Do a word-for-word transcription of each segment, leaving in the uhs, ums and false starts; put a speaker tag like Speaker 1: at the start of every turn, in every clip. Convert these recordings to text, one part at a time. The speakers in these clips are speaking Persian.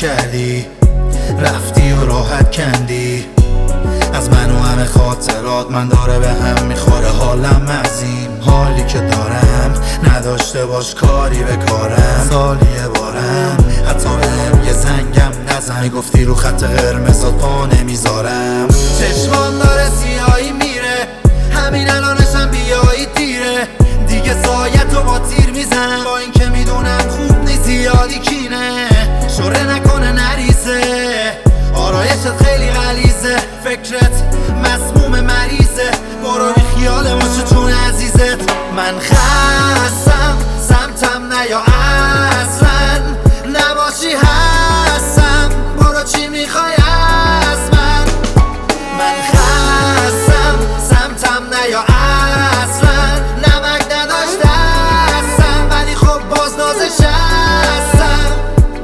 Speaker 1: کردی، رفتی و راحت کندی از من و همه خاطرات. من داره به هم میخوره حالم از این حالی که دارم، نداشته باش کاری به کارم. سالیه بارم حتی بهم یه زنگم نزن، میگفتی رو خط قرمزات پا نمیذارم. چشمان داره سیاهی میره، همین الانشم بیایی دیره دیگه. سایتو با تیر میزنم با این که میدونم خوب نیست زیادی کینه. شوره نکنه نریزه، آرایشت خیلی غلیظه، فکرت مسموم مریضه. برو بی خیال باشه چون عزیزت. من خستم سمتم نیا اصلا، نباشی هستم برو چی میخوای از من. من خستم سمتم نیا اصلا، نمک نداشته هستم ولی خب باز نازش هستم.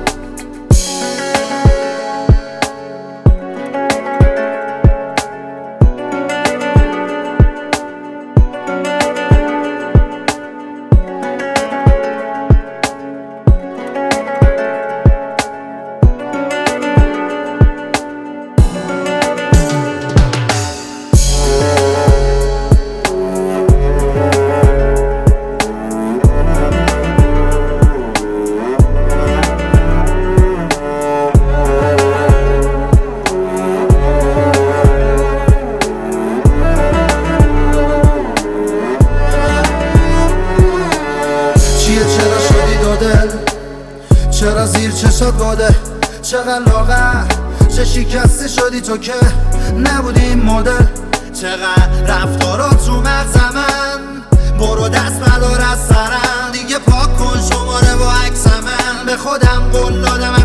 Speaker 1: چرا زیر چشات باده، چقدر لاغر، چه شکسته شدی تو که نبودی این مدل. چقدر رفتارات رو مغز من، برو دست بردار از سرم دیگه، پاک کن شماره با عکس من. به خودم قول دادم